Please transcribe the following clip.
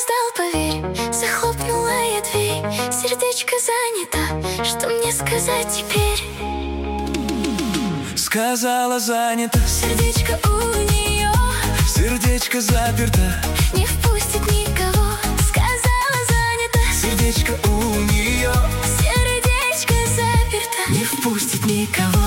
опоздал, поверь. Захлопнула я дверь, сердечко занято. Что мне сказать теперь? Сказала занято, сердечко у нее, сердечко заперто, не впустит никого. Сказала занято, сердечко у нее, сердечко заперто, не впустит никого.